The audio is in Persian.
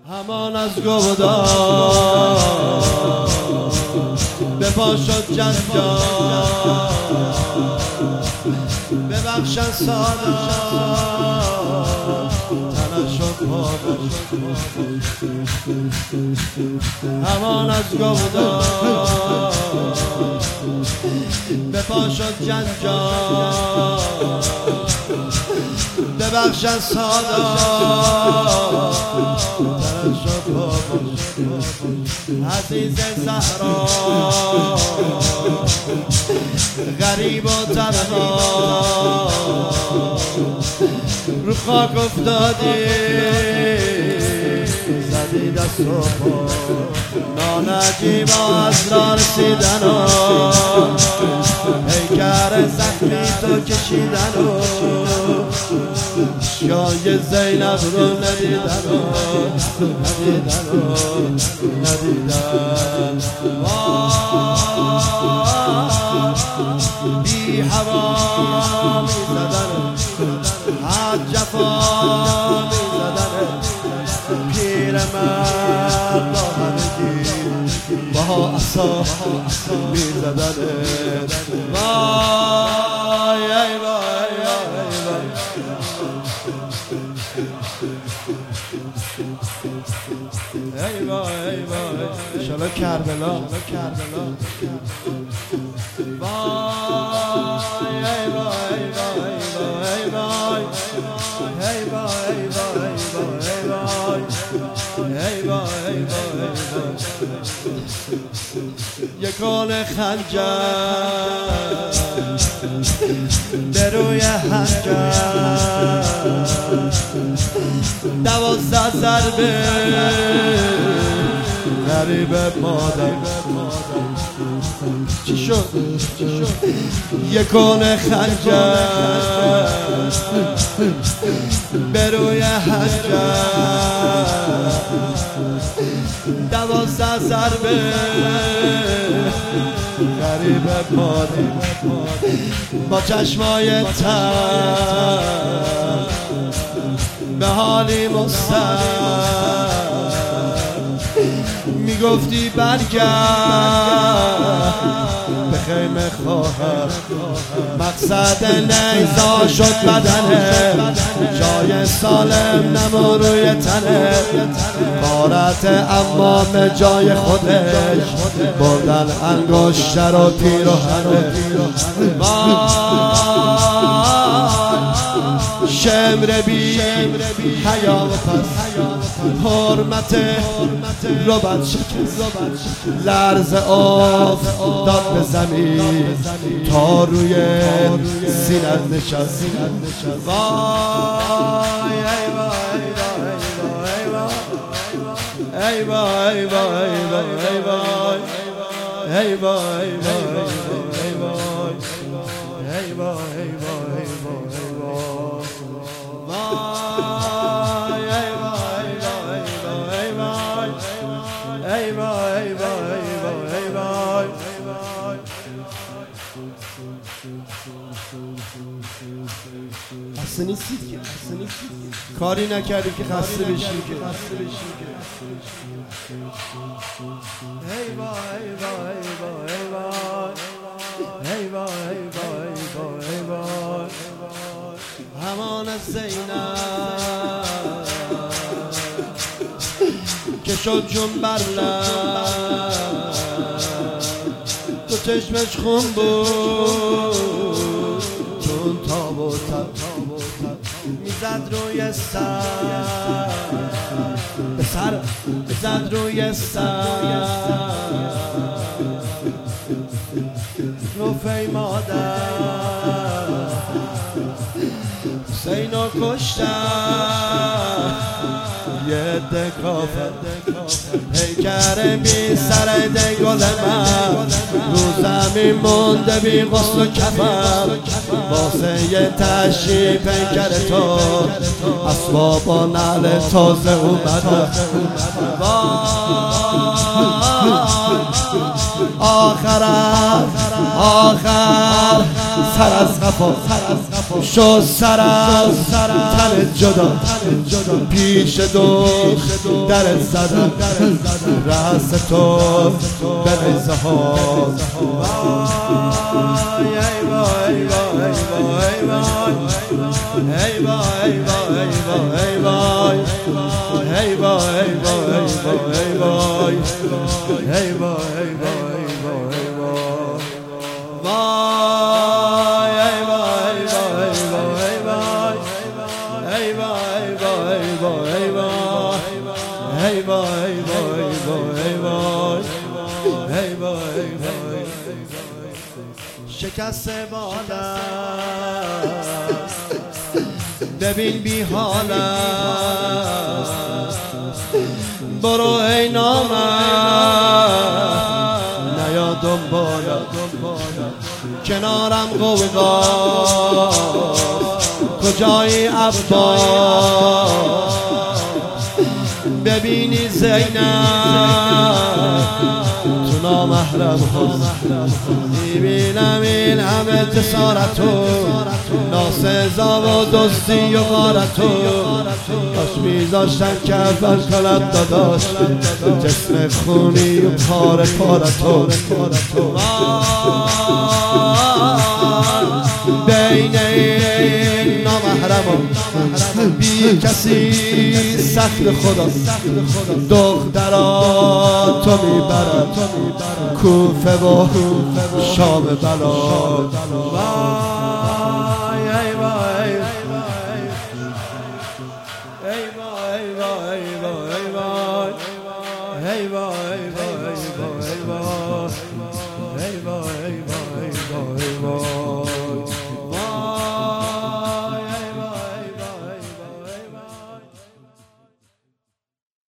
همان از گودار به پا شد جنجال، ببخشن سادات تنش شد پابش. همان از گودار به پا شد جنجال، ببخشن سادات تنش شد پابش. عزیز زهرا غریب و تنها رو خاک افتادی، زدی دست و پا نانجیبا از را رسیدن و پیکر زخمی تو کشیدن و شای زینب رو ندیدن و ندیدن. بی هوا می زدن، حد جفا می زدن، پیر مرد با همگی با عصا می زدن. وای ای وای ای وای ای وای انشالله کربلا. وای ای وای ای وای ای وای ای وای ای وای یکان خنجر به روی حنجر، 12 ضربه غریب مادر. چی شد؟ یکان خنجر به روی حنجر، 12 ضربه غریب مادر. با چشمای تر به حالی مستر میگفتی برگرد به خیمه خواهر. مقصد نیزا شد بدنه، جای سالم نمو روی تنه. غارت امام جای خودش بردن انگشتر و پیراهنه. شمر بی حیا و پس حرمت رو بد شکست، لرز آف داد به زمین تا روی سینت نشست. وای ای وای ای وای ای وای ای وای ای وای خسته نیستید که کاری نکردی که خسته بشی که. ای وای ای وای همان از زینب که شد چون برلن، تو چشمش خون بود چون تاب و تب، میزد روی سر به سر، میزد روی سر نوفه مادر. حسینو کشتن یه عده کافر، پیکر بی سر دگل من رو زمین مونده بی غسل و کفن. واسه یه تشریف پیکر تو اسباب و نعل تازه اومده. آخر سر از قفا شد سر از تن جدا پیش در زدن رأس تو به نیزه ها شکست بالم ببین بی حالم برو ای نامم نیا دنبالم کنارم قوقا کجایی عباس ببینی زینب تو نامحرم میبینم این همه جسارتو ناسزا و دزدی و غارتو کاش میذاشتن که اول کند داداش جسم خونی و پاره پارتو بین این نامحرم بی کسی سخت خدا دخترات تو میبرد کوفه و شام بلا ای وای